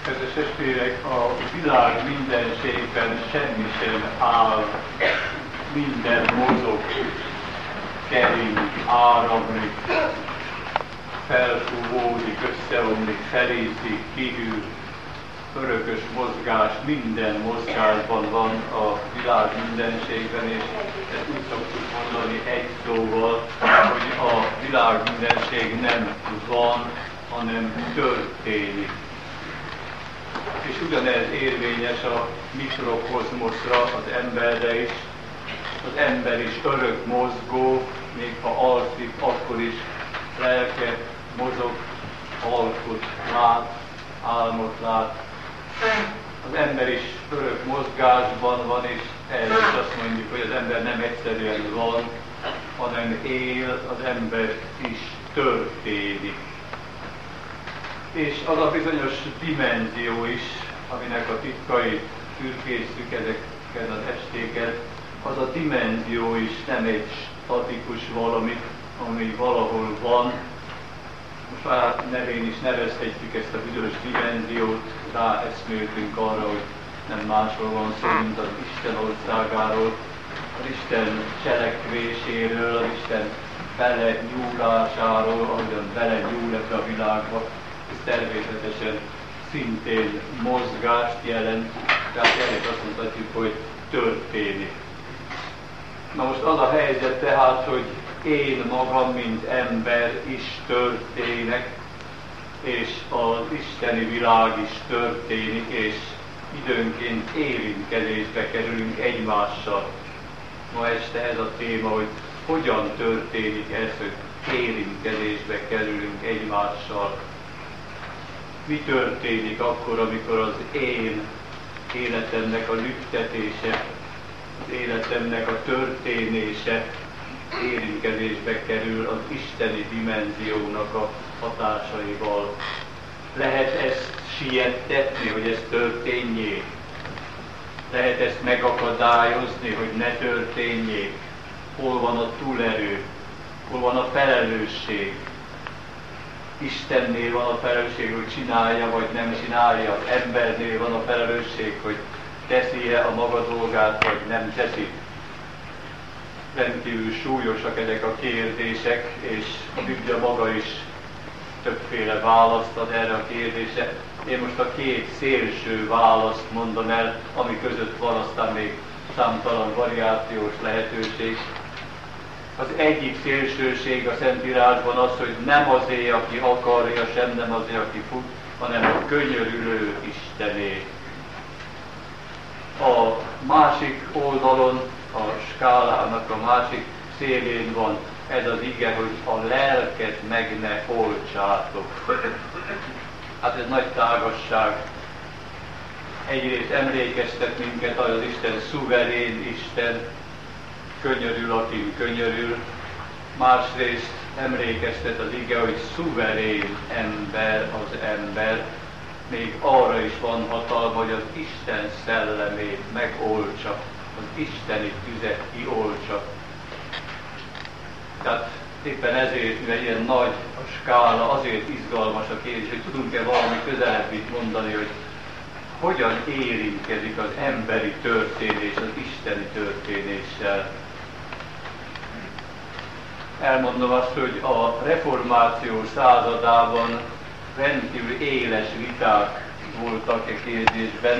Kedves testvérek, a világ mindenségben semmi sem áll, minden mozog, kering, áramlik, felfúvódik, összeomlik, felészik, kihűl, örökös mozgás, minden mozgásban van a világ mindenségben, és ezt úgy szoktuk mondani egy szóval, hogy a világ mindenség nem van, hanem történik. És ugyanez érvényes a mikrokozmoszra, az emberre is. Az ember is örök mozgó, még ha alszik, akkor is lelke mozog, alkot lát, álmot lát. Az ember is örök mozgásban van, és erre is azt mondjuk, hogy az ember nem egyszerűen van, hanem él, az ember is történik. És az a bizonyos dimenzió is, aminek a titkai fürkésztük ezeken az estéken, az a dimenzió is nem egy statikus valami, ami valahol van. Most már nevén is nevezhetjük ezt a bizonyos dimenziót, ráeszméltünk arra, hogy nem másról van szó, mint az Isten országáról, az Isten cselekvéséről, az Isten belenyúlásáról, ahogyan belenyúl ebbe a világba. Ez természetesen szintén mozgást jelent, tehát erre azt mondhatjuk, hogy történik. Na most az a helyzet tehát, hogy én magam, mint ember is történek, és az isteni világ is történik, és időnként érintkezésbe kerülünk egymással. Ma este ez a téma, hogy hogyan történik ez, hogy érintkezésbe kerülünk egymással. Mi történik akkor, amikor az én életemnek a lüktetése, az életemnek a történése érintkezésbe kerül az isteni dimenziónak a hatásaival? Lehet ezt siettetni, hogy ez történjék? Lehet ezt megakadályozni, hogy ne történjék? Hol van a túlerő? Hol van a felelősség? Istennél van a felelősség, hogy csinálja vagy nem csinálja, az embernél van a felelősség, hogy teszi-e a maga dolgát vagy nem teszi. Rendkívül súlyosak ezek a kérdések, és a Biblia maga is többféle választ ad erre a kérdésre. Én most a két szélső választ mondom el, ami között van aztán még számtalan variációs lehetőség. Az egyik szélsőség a Szentírásban az, hogy nem azé, aki akarja, sem nem azé, aki fut, hanem a könyörülő Istené. A másik oldalon, a skálának a másik szélén van ez az ige, hogy a lelket meg ne oltsátok. Hát ez nagy tágasság. Egyrészt emlékeztet minket, hogy az Isten szuverén Isten, könyörül, akin könyörül. Másrészt emlékeztet az ige, hogy szuverén ember az ember, még arra is van hatalma, hogy az Isten szellemét megoltsa, az isteni tüzet kioltsa. Tehát éppen ezért, mivel ilyen nagy a skála, azért izgalmas a kérdés, hogy tudunk-e valami közelebbit mondani, hogy hogyan érintkezik az emberi történés az isteni történéssel. Elmondom azt, hogy a reformáció századában rendkívül éles viták voltak e kérdésben.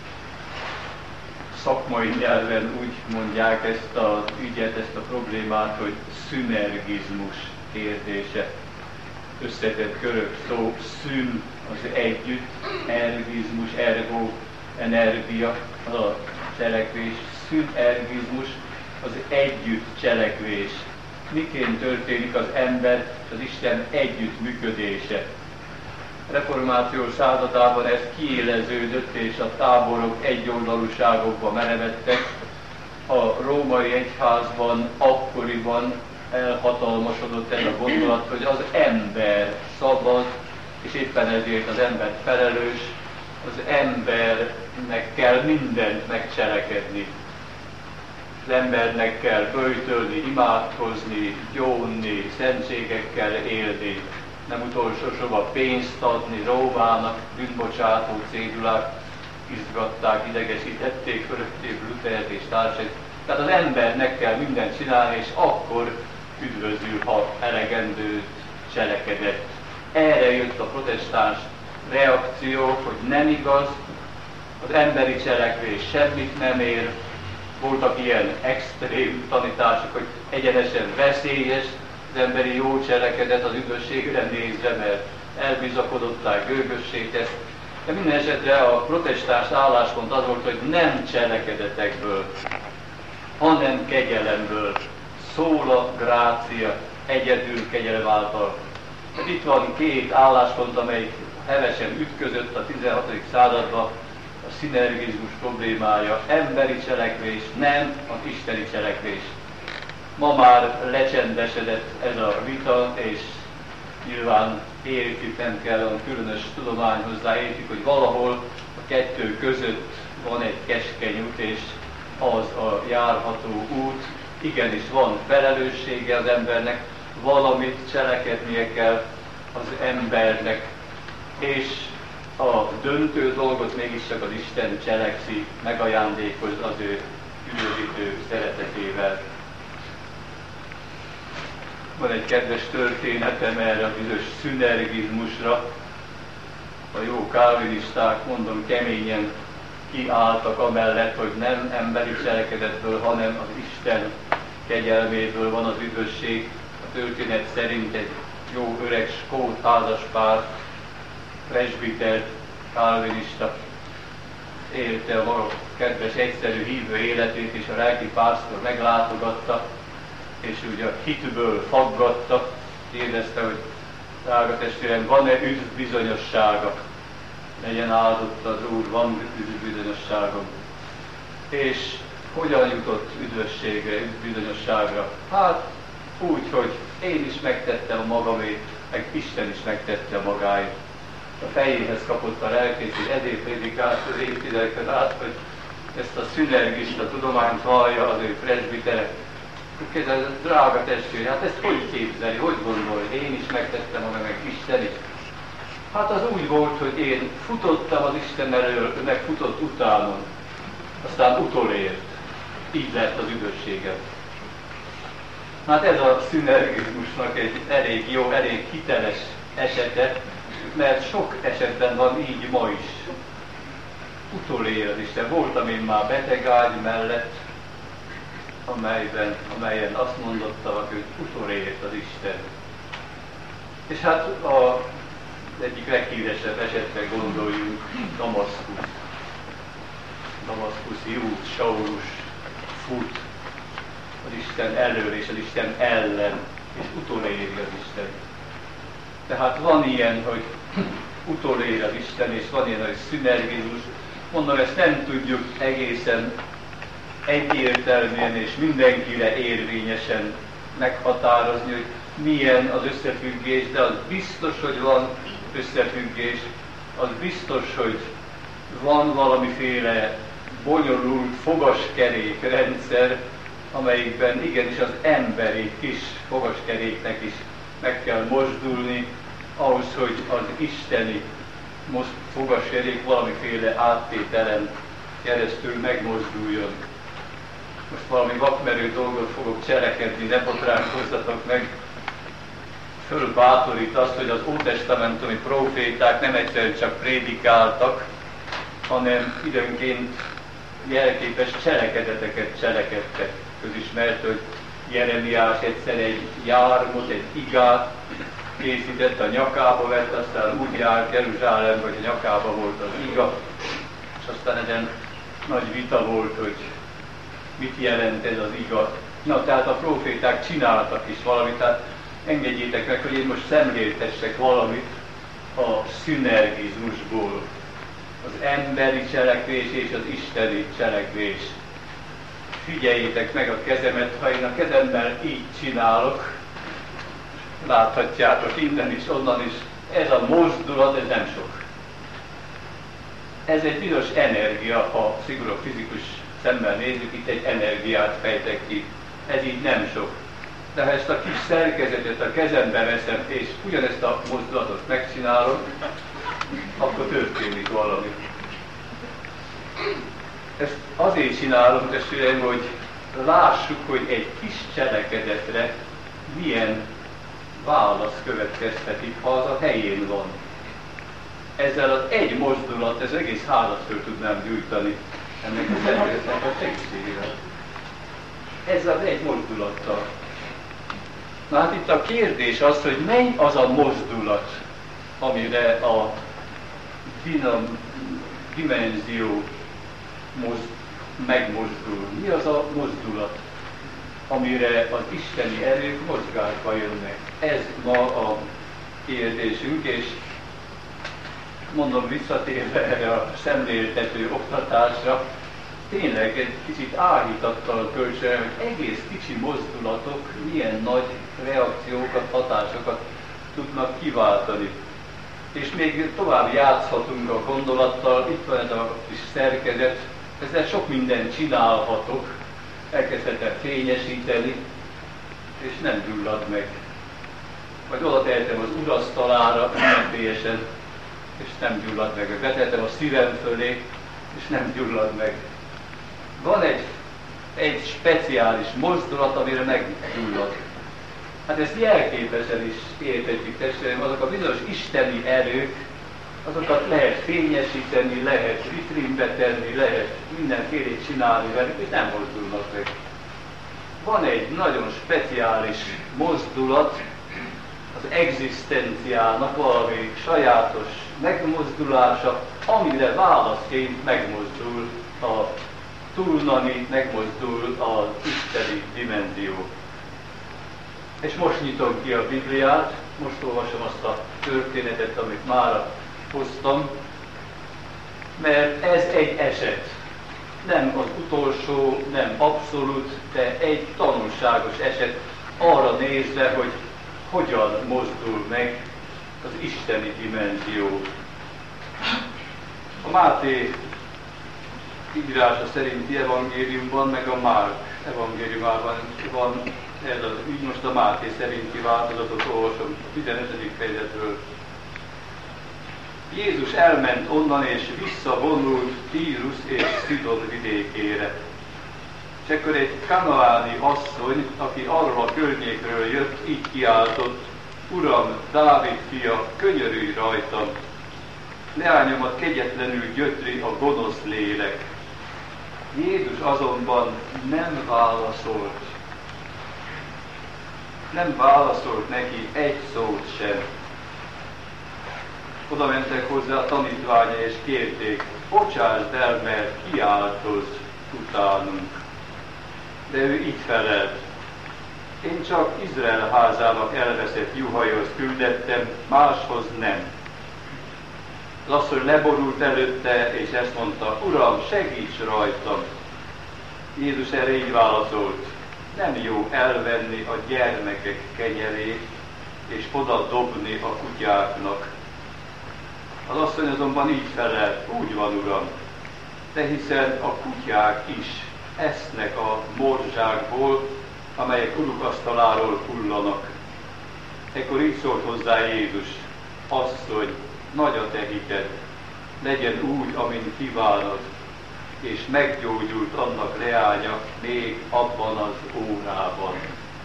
Szakmai nyelven úgy mondják ezt az ügyet, ezt a problémát, hogy szünergizmus kérdése. Összetett görög szó, szün az együtt, ergizmus, ergo, energia, az a cselekvés, szünergizmus az együtt cselekvés. Miként történik az ember, az Isten együttműködése. Reformáció századában ez kiéleződött, és a táborok egyoldalúságokba merevedtek. A római egyházban akkoriban elhatalmasodott ez a gondolat, hogy az ember szabad, és éppen ezért az ember felelős, az embernek kell mindent megcselekedni. Az embernek kell böjtölni, imádkozni, gyónni, szentségekkel élni. nem utolsó sorban pénzt adni Rómának, bűnbocsátó cédulák izgatták, idegesítették örökké Lutert és társait. Tehát az embernek kell mindent csinálni, és akkor üdvözül, ha elegendőt cselekedett. Erre jött a protestáns reakció, hogy nem igaz, az emberi cselekvés semmit nem ér. Voltak ilyen extrém tanítások, hogy egyenesen veszélyes az emberi jó cselekedet az üdvösségre nézve, mert elbizakodottá, gőgössé tesz. De minden esetre a protestáns álláspont az volt, hogy nem cselekedetekből, hanem kegyelemből szól a grácia, egyedül kegyelem által. Hát itt van két álláspont, amelyik hevesen ütközött a 16. században, a szinergizmus problémája, emberi cselekvés, nem az isteni cselekvés. Ma már lecsendesedett ez a vita, és nyilván értjük, nem kell a különös tudomány hozzá, értjük, hogy valahol a kettő között van egy keskeny út, és az a járható út. Igenis van felelőssége az embernek, valamit cselekednie kell az embernek, és a döntő dolgot mégiscsak az Isten cselekszi, megajándékoz az ő üdvözítő szeretetével. Van egy kedves történetem erre a bizonyos szünergizmusra. A jó kálvinisták, mondom, keményen kiálltak amellett, hogy nem emberi cselekedetből, hanem az Isten kegyelméből van az üdvösség. A történet szerint egy jó öreg skót házaspár, presbiter, kálvinista élte a maga kedves, egyszerű hívő életét, és a lelki pásztor meglátogatta, és ugye a hitből faggatta, kérdezte, hogy drága testvérem, van-e üdvbizonyossága? Legyen áldott az Úr, van üdvbizonyosságom. És hogyan jutott üdvösségre, üdvbizonyosságra? Hát úgy, hogy én is megtettem a magamét, meg Isten is megtette a magáét. A fejéhez kapott a lelkész, és ezért prédikált az évtizedeken át, hogy ezt a szünergista tudományt vallja az ő presbitere. Kérdez, drága testvér, hát ezt hogy képzeli, hogy gondolja? Én is megtettem magam, meg Isten is. Hát az úgy volt, hogy én futottam az Isten elől, ő meg futott utánom. Aztán utolért. Így lett az üdvösségem. Hát ez a szünergizmusnak egy elég jó, elég hiteles esete, mert sok esetben van így ma is. Utolér az Isten. Voltam én már betegágy mellett, amelyen azt mondotta, hogy utolért az Isten. És hát az egyik leghíresebb esetre gondoljunk, Damaszkusz. Damaszkuszi út, Saulus fut az Isten elől és az Isten ellen, és utoléri az Isten. Tehát van ilyen, hogy utolér az Isten, és van ilyen, hogy szünergizmus. Mondom, ezt nem tudjuk egészen egyértelműen és mindenkire érvényesen meghatározni, hogy milyen az összefüggés, de az biztos, hogy van összefüggés, az biztos, hogy van valamiféle bonyolult fogaskerékrendszer, amelyikben igenis az emberi kis fogaskeréknek is meg kell mozdulni, ahhoz, hogy az isteni fogaskerék valamiféle áttételen keresztül megmozduljon. Most valami vakmerő dolgot fogok cselekedni, ne botránkozzatok meg. Fölbátorít azt, hogy az ótestamentumi próféták nem egyszerűen csak prédikáltak, hanem időnként jelképes cselekedeteket cselekedtek. Közismert, hogy Jeremiás egyszer egy jármot, egy igát készített, a nyakába vett, aztán úgy járt Jeruzsálembe, hogy a nyakába volt az iga, és aztán ezen nagy vita volt, hogy mit jelent ez az iga. Na, tehát a próféták csináltak is valamit, tehát engedjétek meg, hogy én most szemléltessek valamit a szünergizmusból. Az emberi cselekvés és az isteni cselekvés. Figyeljétek meg a kezemet, ha én a kezemmel így csinálok, láthatjátok innen is, onnan is, ez a mozdulat, ez nem sok. Ez egy bizonyos energia, ha szigorú fizikus szemmel nézzük, itt egy energiát fejtek ki. Ez így nem sok. De ha ezt a kis szerkezetet a kezembe veszem, és ugyanezt a mozdulatot megcsinálom, akkor történik valami. Ezt azért csinálom, testvéreim, hogy lássuk, hogy egy kis cselekedetre milyen válasz következtetik, ha az a helyén van. Ezzel az egy mozdulat, ez egész házat föl tudnám gyújtani ennek a szerkezetnek a segítségével. Ezzel az egy mozdulattal. Na hát itt a kérdés az, hogy mely az a mozdulat, amire a dimenzió megmozdul. Mi az a mozdulat, amire az isteni erők mozgásba jönnek? Ez ma a kérdésünk, és mondom, visszatérve erre a szemléltető oktatásra, tényleg egy kicsit áhítattal kölcsön, hogy egész kicsi mozdulatok milyen nagy reakciókat, hatásokat tudnak kiváltani. És még tovább játszhatunk a gondolattal, itt van ez a kis szerkezet, ezzel sok mindent csinálhatok, elkezdhetem fényesíteni, és nem gyullad meg. Vagy oda tehetem az urasztalára ünnepélyesen, és nem gyullad meg. Betehetem a szívem fölé, és nem gyullad meg. Van egy speciális mozdulat, amire meggyullad. Hát ezt jelképesen is értetjük, testvéreim, azok a bizonyos isteni erők, azokat lehet fényesíteni, lehet vitrínbe tenni, lehet mindenfélét csinálni velük, és nem mozdulnak meg. Van egy nagyon speciális mozdulat, az egzisztenciának valami sajátos megmozdulása, amire válaszként megmozdul a túlnani, megmozdul az isteni dimenzió. És most nyitom ki a Bibliát, most olvasom azt a történetet, amit már hoztam, mert ez egy eset. Nem az utolsó, nem abszolút, de egy tanulságos eset arra nézve, hogy hogyan mozdul meg az isteni dimenzió. A Máté írása szerinti evangéliumban, meg a Márk evangéliumában van ez az ügy, most a Máté szerinti változatot olvasom, a 15. fejezetről. Jézus elment onnan és visszavonult Tírus és Szidon vidékére. És ekkor egy kanaáni asszony, aki arról a környékről jött, így kiáltott: Uram, Dávid fia, könyörülj rajtam! Leányomat kegyetlenül gyötri a gonosz lélek. Jézus azonban nem válaszolt. Nem válaszolt neki egy szót sem. Oda mentek hozzá a tanítványa és kérték: bocsásd el, mert kiáltoz utánunk. De ő így felelt: én csak Izrael házának elveszett juhaihoz küldettem, máshoz nem. Az asszony leborult előtte, és ezt mondta: Uram, segíts rajtam! Jézus erre így válaszolt: nem jó elvenni a gyermekek kenyerét, és oda dobni a kutyáknak. Az asszony azonban így felelt: úgy van, Uram, de hiszen a kutyák is esznek a morzsákból, amelyek uruk asztaláról hullanak. Ekkor így szólt hozzá Jézus: asszony, nagy a te hited, legyen úgy, amint kívánod, és meggyógyult annak leánya még abban az órában.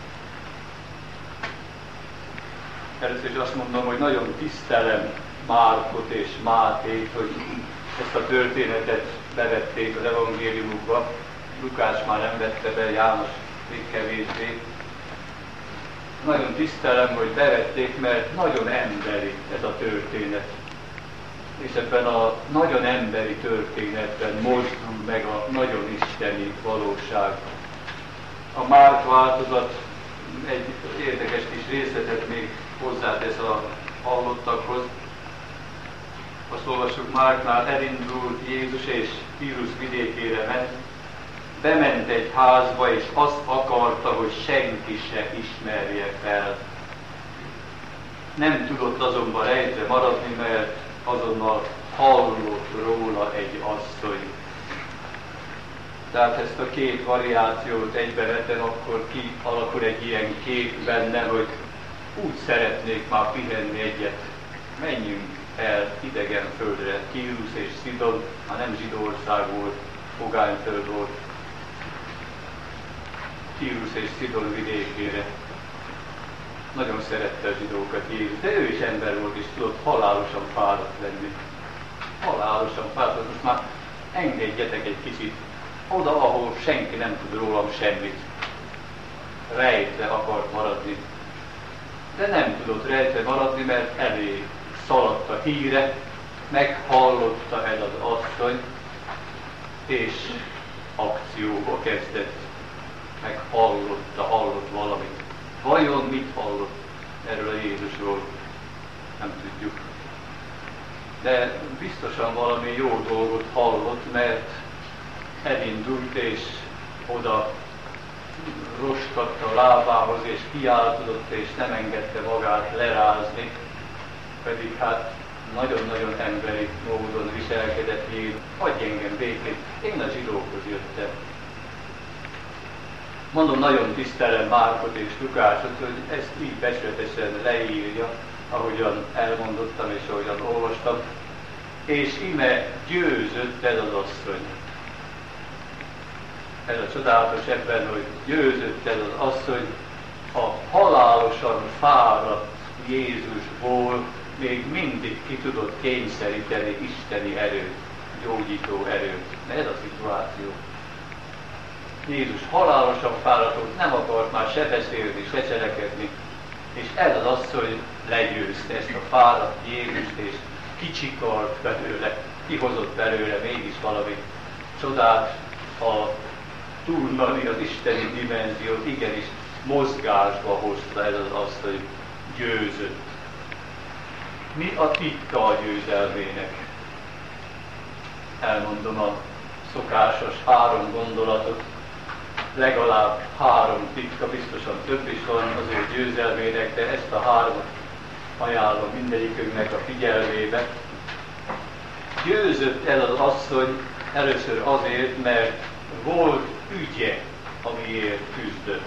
Először is azt mondom, hogy nagyon tisztelem Márkot és Mátét, hogy ezt a történetet bevették az evangéliumukba. Lukás már nem vette be, János még kevésbé. Nagyon tisztelem, hogy bevették, mert nagyon emberi ez a történet. És ebben a nagyon emberi történetben mozdul meg a nagyon isteni valóság. A Márk változat egy érdekes kis részletet még hozzátesz a hallottakhoz. Azt olvassuk Márknál: elindult Jézus és Tírus vidékére ment, bement egy házba, és azt akarta, hogy senki se ismerje fel. Nem tudott azonban rejtve maradni, mert azonnal hallott róla egy asszony. Tehát ezt a két variációt egybevetem, akkor kialakul egy ilyen kép benne, hogy úgy szeretnék már pihenni egyet. Menjünk el idegen földre, Tírus és Szidon, már nem zsidóország volt, pogányföld volt, Tírus és Szidon vidékére. Nagyon szerette a zsidókat Jézus, de ő is ember volt, és tudott halálosan fáradt lenni. Halálosan fáradt, most már engedjetek egy kicsit oda, ahol senki nem tud rólam semmit. Rejtve akart maradni. De nem tudott rejtve maradni, mert elé szaladt a híre, meghallotta el az asszony, és akcióba kezdett. Hallott valamit. Vajon mit hallott erről a Jézusról? Nem tudjuk. De biztosan valami jó dolgot hallott, mert elindult és oda roskadt a lábához, és kiáltodott, és nem engedte magát lerázni, pedig hát nagyon-nagyon emberi módon viselkedett Jézus. Adj engem békét, én a zsidókhoz jöttem. Mondom, nagyon tisztelem Márkot és Lukácsot, hogy ezt így becsületesen leírja, ahogyan elmondottam és ahogyan olvastam, és ime győzött ez az asszony. Ez a csodálatos ebben, hogy győzött ez az asszony, a halálosan fáradt Jézusból még mindig ki tudott kényszeríteni isteni erőt, gyógyító erőt. Ez a szituáció. Jézus halálosan fáradt volt, nem akart már se beszélni, se cselekedni, és ez az asszony legyőzte ezt a fáradt Jézust, és kicsikart belőle, kihozott belőle mégis valami csodát, a túlnani, az isteni dimenziót igenis mozgásba hozta ez az asszony, győzött. Mi a titka a győzelmének? Elmondom a szokásos 3 gondolatot, legalább 3 titka, biztosan több is van az ő győzelmének, de ezt a 3-at ajánlom mindegyikünknek a figyelmébe. Győzött el az asszony először azért, mert volt ügye, amiért küzdött.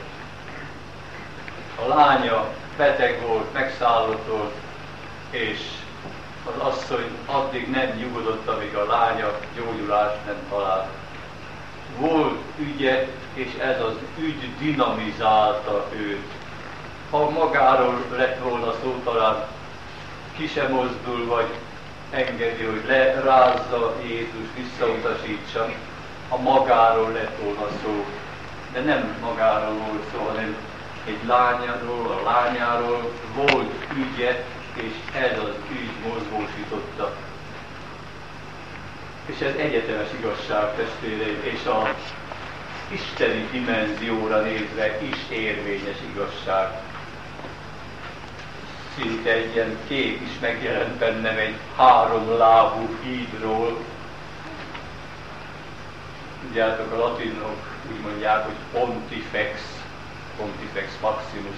A lánya beteg volt, megszállott volt, és az asszony addig nem nyugodott, amíg a lánya gyógyulást nem talált. Volt ügye, és ez az ügy dinamizálta őt. Ha magáról lett volna szó, talán ki sem mozdul, vagy engedi, hogy lerázza Jézus, visszautasítsa, ha magáról lett volna szó. De nem magáról volt szó, hanem egy lányáról, a lányáról volt ügye, és ez az ügy mozgósította. És ez egyetemes igazság, testvéreim, és az isteni dimenzióra nézve is érvényes igazság. Szinte egy ilyen kép is megjelent bennem egy 3 lábú hídról. Tudjátok, a latinok úgy mondják, hogy pontifex maximus,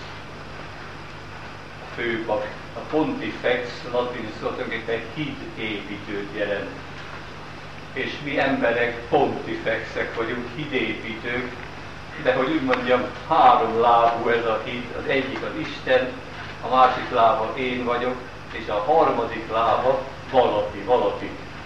a főpap. A pontifex latin szó tulajdonképpen hídépítőt jelent. És mi emberek pontifexek vagyunk, hídépítők, de hogy úgy mondjam, 3 lábú ez a híd, az egyik az Isten, a másik lába én vagyok, és a harmadik lába valaki.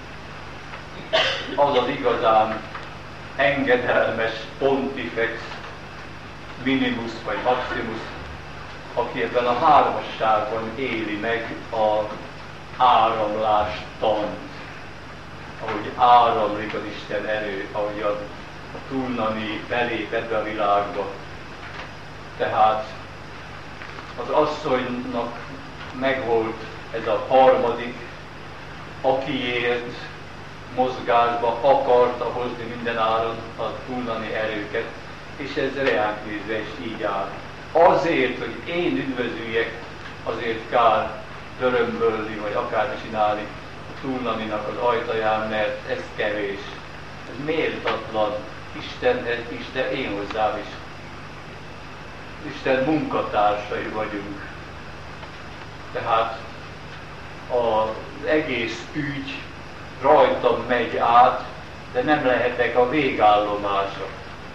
Az az igazán engedelmes pontifex, minimus vagy maximus, aki ebben a 3-asságban éli meg az áramlás tant, ahogy áramlik az Isten erő, ahogy a túlnani belép ebbe a világba. Tehát az asszonynak megvolt ez a harmadik, akiért mozgásba akarta hozni minden áron a túlnani erőket, és ez reánk nézve is így áll. Azért, hogy én üdvözüljek, azért kár dörömbölni, vagy akármi csinálni a túlnaninak az ajtaján, mert ez kevés. Ez méltatlan Istenhez is, de én hozzám is. Isten munkatársai vagyunk. Tehát az egész ügy rajtam megy át, de nem lehetek a végállomása.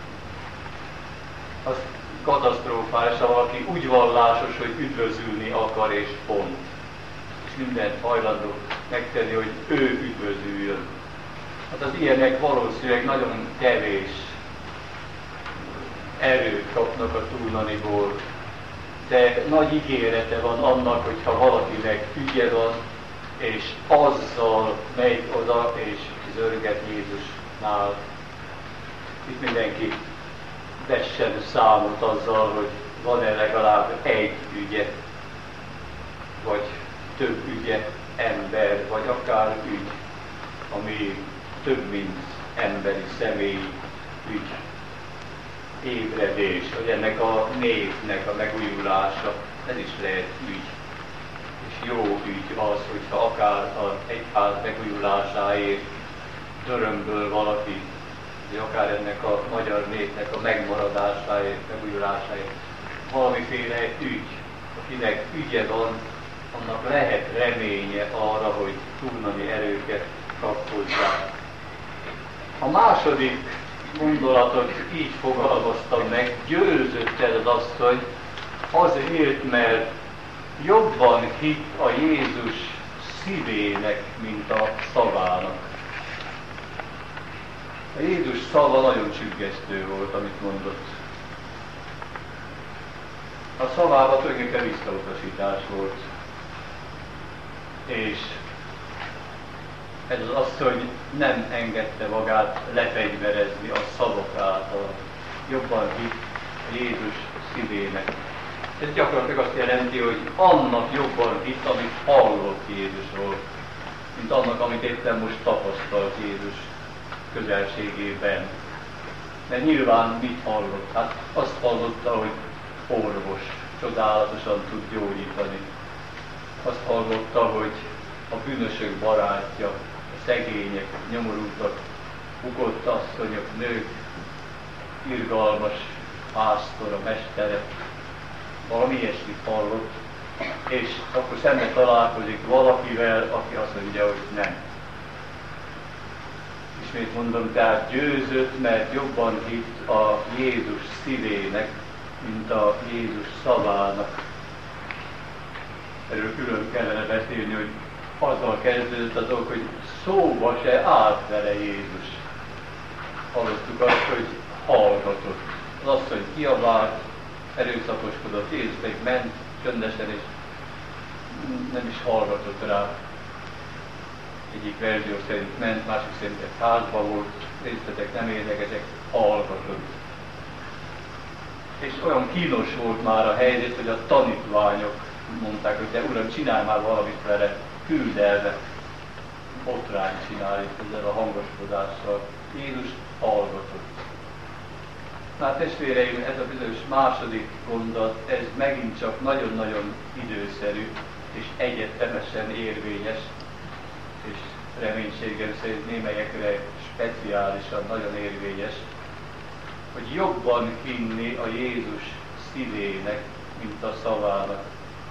Az katasztrofális, ha valaki úgy vallásos, hogy üdvözülni akar és pont. És mindent hajlandó megtenni, hogy ő üdvözüljön. Hát az ilyenek valószínűleg nagyon kevés erőt kapnak a túlnaniból. De nagy ígérete van annak, hogyha valakinek ügye van, és azzal megy oda, és zörget Jézusnál. Itt mindenki vessen számot azzal, hogy van-e legalább egy ügye, vagy több ügye, ember, vagy akár ügy, ami több, mint emberi személyi ügy, ébredés, vagy ennek a népnek a megújulása, ez is lehet ügy. És jó ügy az, hogyha akár az egyház megújulásáért dörömböl valaki, vagy akár ennek a magyar népnek a megmaradásáért, megújulásáért, valamiféle ügy, akinek ügye van, annak lehet reménye arra, hogy túlnani erőket kap hozzá. A második gondolatot így fogalmaztam meg, győzött ez az asszony azért, mert jobban hitt a Jézus szívének, mint a szavának. A Jézus szava nagyon sürgesztő volt, amit mondott. A szavában tulajdonképpen visszautasítás volt. És ez az asszony nem engedte magát lefegyverezni a szavak által. Jobban hitt a Jézus szívének. Ez gyakorlatilag azt jelenti, hogy annak jobban hitt, amit hallott Jézusról, mint annak, amit éppen most tapasztalt Jézus közelségében. Mert nyilván mit hallott? Hát azt hallotta, hogy orvos, csodálatosan tud gyógyítani. Azt hallotta, hogy a bűnösök barátja, a szegények, nyomorultak, bukott asszonyok, nők, irgalmas pásztor, a mestere, valami ilyesmit hallott, és akkor szemben találkozik valakivel, aki azt mondja, hogy nem. Ismét mondom, tehát győzött, mert jobban hitt a Jézus szívének, mint a Jézus szavának. Erről külön kellene beszélni, hogy azzal kezdődött a dolog, hogy szóba se állt vele Jézus. Hallottuk azt, hogy hallgatott. Az asszony kiabált, erőszakoskodott, Jézus pedig ment csöndesen, és nem is hallgatott rá. Egyik verzió szerint ment, másik szerint egy házba volt, részletek nem érdekesek, hallgatott. És olyan kínos volt már a helyzet, hogy a tanítványok mondták, hogy de Uram, csinálj már valamit vele, küld el, botrány csinálj ezzel a hangoskodással. Jézus hallgatott. Na testvéreim, ez a bizonyos második mondat, ez megint csak nagyon-nagyon időszerű és egyetemesen érvényes, és reménységem szerint némelyekre speciálisan nagyon érvényes, hogy jobban hinni a Jézus szívének, mint a szavának.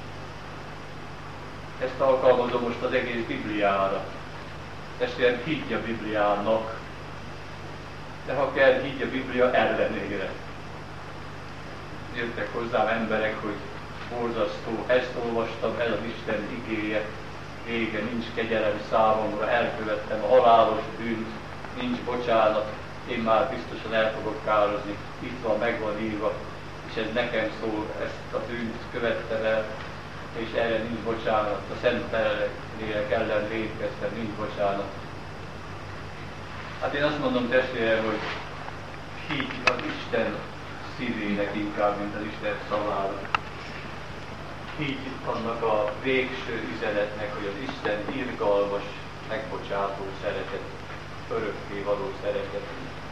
Ezt alkalmazom most az egész Bibliára. Testvérem, higgy a Bibliának, de ha kell, higgy a Biblia ellenére. Jöttek hozzám emberek, hogy borzasztó, ezt olvastam, ez az Isten igéje, vége, nincs kegyelem számomra, elkövettem a halálos bűnt, nincs bocsánat, én már biztosan el fogok kározni, itt van, meg van írva, és ez nekem szól, ezt a bűnt követtem el, és erre nincs bocsánat, a szent lélek ellen vétkeztem, nincs bocsánat. Hát én azt mondom, testvérem, hogy higgy az Isten szívének inkább, mint az Isten szavának. Higgy annak a végső üzenetnek, hogy az Isten irgalmas, megbocsátó szeretet, örökké való szeretet.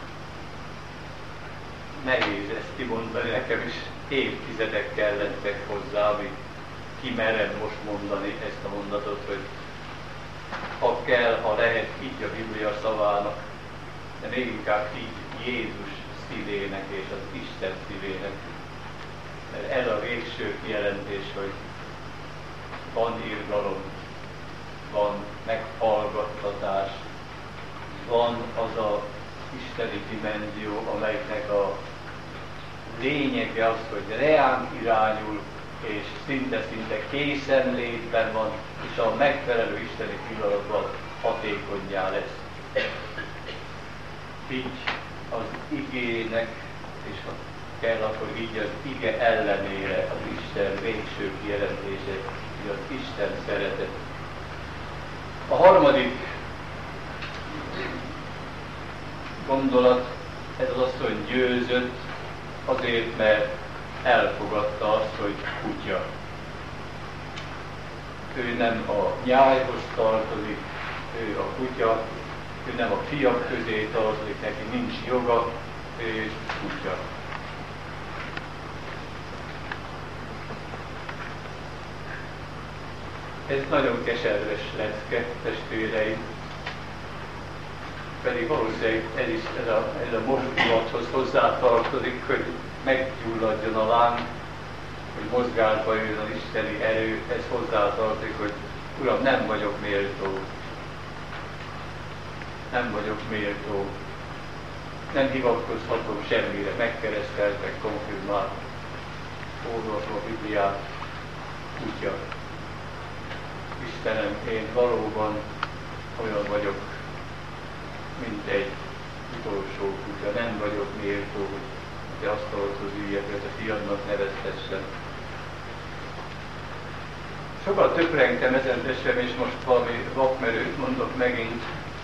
Nehéz ezt kimondani, nekem is évtizedek kellettek hozzá, amíg kimered most mondani ezt a mondatot, hogy ha kell, ha lehet, higgy a Biblia szavának, de még inkább higgy Jézus szívének és az Isten szívének. Mert ez a végső kijelentés, hogy van irgalom, van meghallgattatás, van az a isteni dimenzió, amelynek a lényege az, hogy reánk irányul, és szinte-szinte készenlétben van, és a megfelelő isteni pillanatban hatékonnyá lesz. Így az igének, és ha kell, akkor így az ige ellenére az Isten végső kijelentése, így az Isten szeretet. A harmadik gondolat, ez az asszony győzött, azért, mert elfogadta azt, hogy kutya. Ő nem a nyájhoz tartozik, ő a kutya, ő nem a fiak közé tartozik, neki nincs joga, ő kutya. Ez nagyon keserves lecke, testvéreim. Pedig valószínűleg ez a mozdulathoz hozzátartozik, hogy meggyulladjon a láng, hogy mozgásba jön az isteni erő, ez hozzátartozik, hogy Uram, nem vagyok méltó. Nem vagyok méltó. Nem hivatkozhatom semmire, megkeresztelt, meg konfirmált. Olvasom a Bibliát, kutya. Istenem, én valóban olyan vagyok, mint egy utolsó kutya. Nem vagyok méltó, hogy te asztalhoz üljek, hogy a fiadnak neveztessen. Sokat töprengtem ezen testem, és most valami vakmerőt mondok megint.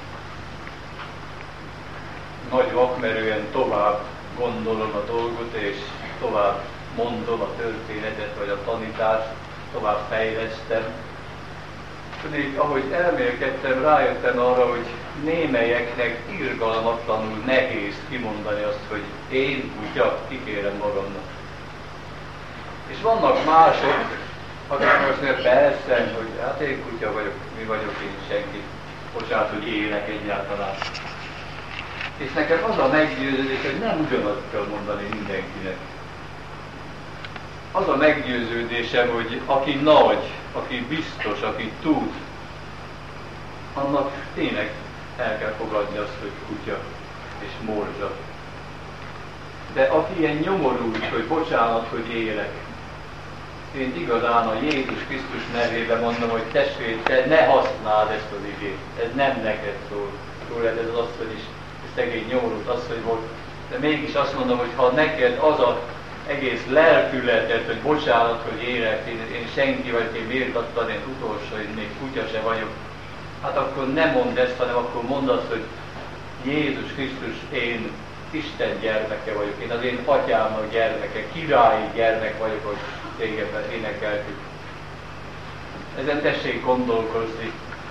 Nagy vakmerően tovább gondolom a dolgot, és tovább mondom a történetet, vagy a tanítást, tovább fejlesztem. Tudnék, ahogy elmélkedtem, rájöttem arra, hogy némelyeknek irgalmatlanul nehéz kimondani azt, hogy én kutya, kikérem magamnak. És vannak mások, akik azt mondják, persze, hogy hát én kutya vagyok, mi vagyok én senki, bocsánat, hogy élek egyáltalán. És nekem az a meggyőződés, hogy nem ugyanazt kell mondani mindenkinek. Az a meggyőződésem, hogy aki nagy, aki biztos, aki tud, annak tényleg el kell fogadni azt, hogy kutya és morzsa. De aki ilyen nyomorult, hogy bocsánat, hogy élek, én igazán a Jézus Krisztus nevében mondom, hogy testvér, te ne használd ezt az igét, ez nem neked szól. Szól ez az asszony is, szegény nyomorult asszony volt, de mégis azt mondom, hogy ha neked az a egész lelkületet, hogy bocsánat, hogy élek, én senki vagy, én méltatlan, én utolsó, én még kutya se vagyok, hát akkor nem mondd ezt, hanem akkor mondd azt, hogy Jézus Krisztus, én Isten gyermeke vagyok, én az én atyámnak gyermeke, királyi gyermek vagyok, hogy régebben énekeltük. Ezen tessék gondolkozni.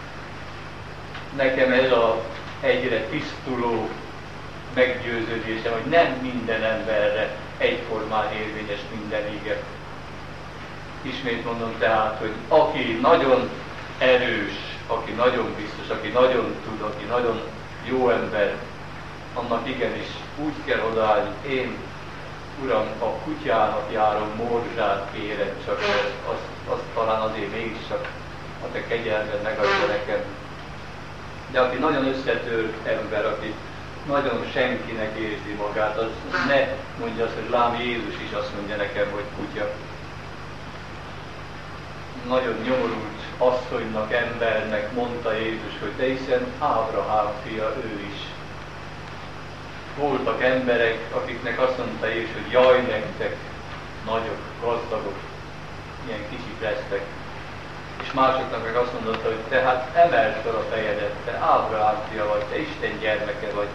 Nekem ez a egyre tisztuló meggyőződésem, hogy nem minden emberre egyformán érvényes minden ige. Ismét mondom tehát, hogy aki nagyon erős, aki nagyon biztos, aki nagyon tud, aki nagyon jó ember, annak igenis úgy kell odaállni, én, Uram, a kutyának járó morzsát kérem, csak azt talán azért mégiscsak a te kegyelmed megadja nekem. De aki nagyon összetört ember, aki nagyon senkinek érzi magát, az ne mondja azt, hogy lám Jézus is azt mondja nekem, hogy kutya. Nagyon nyomorult asszonynak, embernek mondta Jézus, hogy de hiszen Ábrahám fia ő is. Voltak emberek, akiknek azt mondta Jézus, hogy jaj nektek, nagyok, gazdagok, ilyen kicsik lesztek. És másoknak meg azt mondotta, hogy te hát emeld fel a fejedet, te Ábrahám fia vagy, te Isten gyermeke vagy.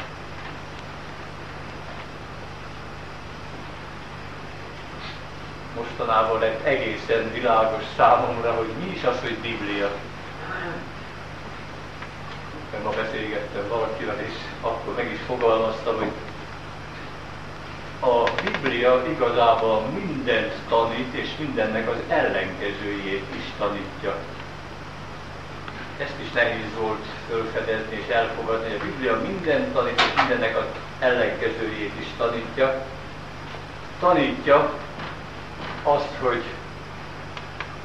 Mostanában lett egészen világos számomra, hogy mi is az, hogy Biblia. Ma beszélgettem valakivel, és akkor meg is fogalmaztam, hogy a Biblia igazából mindent tanít, és mindennek az ellenkezőjét is tanítja. Ezt is nehéz volt felfedezni és elfogadni, hogy a Biblia mindent tanít, és mindennek az ellenkezőjét is tanítja. Tanítja azt, hogy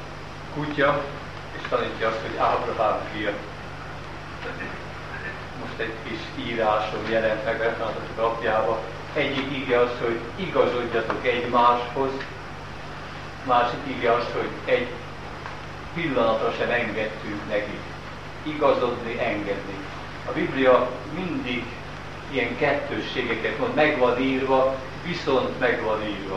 kutya, és tanítja azt, hogy Ábrahám fia. Most most egy kis írásom jelent meg Reformátusok Napjába. Egyik ige az, hogy igazodjatok egymáshoz, másik ige az, hogy egy pillanatra sem engedtünk neki. Igazodni, engedni. A Biblia mindig ilyen kettősségeket mond, meg van írva, viszont meg van írva.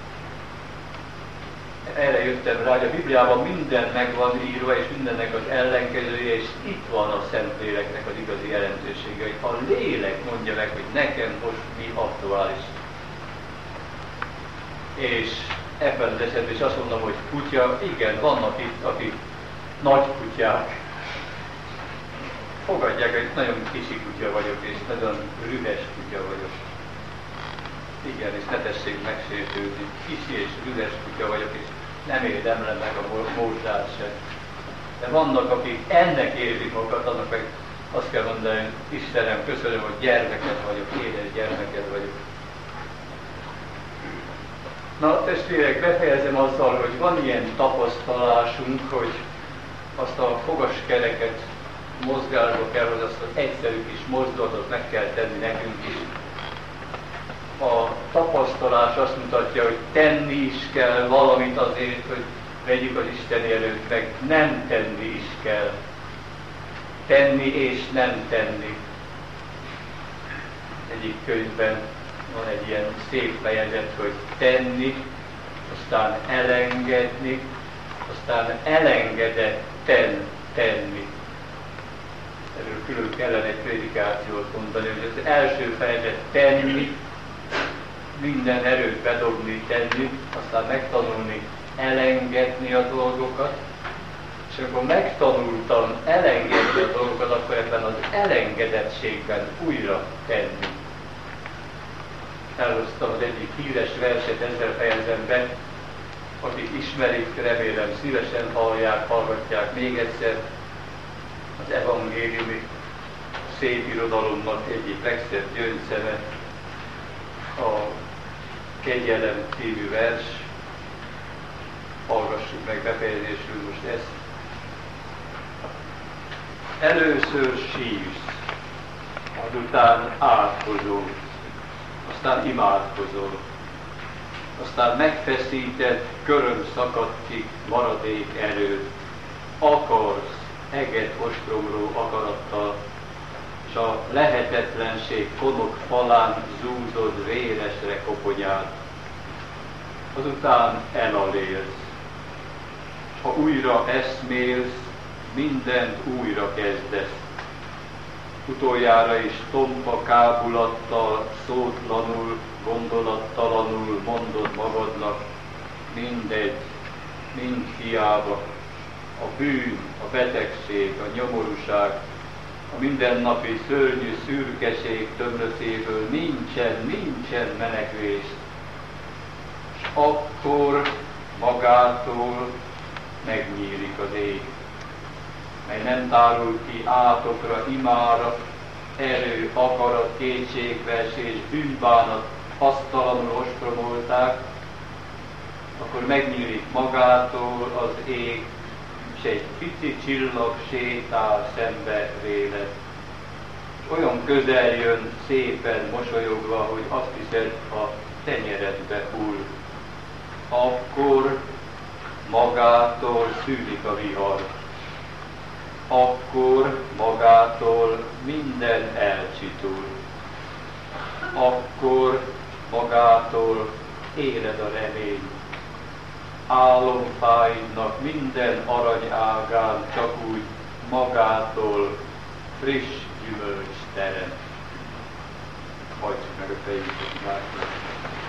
Erre jöttem rá, hogy a Bibliában minden meg van írva, és mindennek az ellenkezője, és itt van a Szentléleknek az igazi jelentősége, hogy a lélek mondja meg, hogy nekem most mi aktuális. És ebben az esetben is azt mondom, hogy kutya, igen, vannak itt, akik nagy kutyák. Fogadják, hogy nagyon kicsi kutya vagyok, és nagyon rühes kutya vagyok. Igen, és ne tessék megsértődni. Kicsi és rühes kutya vagyok, és nem érdemlem meg a módát sem. De vannak, akik ennek érzik magukat, annak meg azt kell mondani, hogy Istenem, köszönöm, hogy gyermeked vagyok, édes gyermeked vagyok. Na, testvérek, befejezem azzal, hogy van ilyen tapasztalásunk, hogy azt a fogaskereket mozgásba kell, hogy azt az egyszerű kis mozdulatot meg kell tenni nekünk is. A tapasztalás azt mutatja, hogy tenni is kell valamit azért, hogy vegyük az Isten előtt, meg nem tenni is kell. Tenni és nem tenni. Egyik könyvben van egy ilyen szép fejezet, hogy tenni, aztán elengedni, aztán elengedetten tenni. Erről külön kellene egy prédikációt mondani, hogy az első fejezet tenni, minden erőt bedobni, tenni, aztán megtanulni elengedni a dolgokat, és amikor megtanultam elengedni a dolgokat, akkor ebben az elengedettségben újra tenni. Elhoztam az egyik híres verset, ezzel fejezem be, akik ismerik, remélem szívesen hallgatják még egyszer, az evangéliumi szép irodalomnak egyik legszebb gyöngyszeme, a Kegyelem című vers. Hallgassuk meg befejezésül most ezt. Először sírsz, azután átkozol, aztán imádkozol, aztán megfeszíted, köröm szakad ki maradék előtt, akarsz eget ostromló akarattal, és a lehetetlenség konok falán zúzod véresre koponyát. Azután elalélsz. Ha újra eszmélsz, mindent újra kezdesz. Utoljára is tompa kábulattal, szótlanul, gondolattalanul mondod magadnak, mindegy, mind hiába. A bűn, a betegség, a nyomorúság, a mindennapi szörnyű szürkeség tömlöcéből nincsen menekvés. És akkor magától megnyílik az ég, mely nem tárul ki átokra, imára, erő, akarat, kétségbeesés, bűnbánat hasztalanul ostromolták, akkor megnyílik magától az ég, és egy pici csillag sétál szembe véled. És olyan közel jön, szépen mosolyogva, hogy azt hiszed, a tenyeredbe hull. Akkor magától szűnik a vihar. Akkor magától minden elcsitul. Akkor magától éred a remény. Álomfáidnak minden aranyágán csak úgy magától friss gyümölcs terem. Hajtsuk meg a fejünket, látjuk.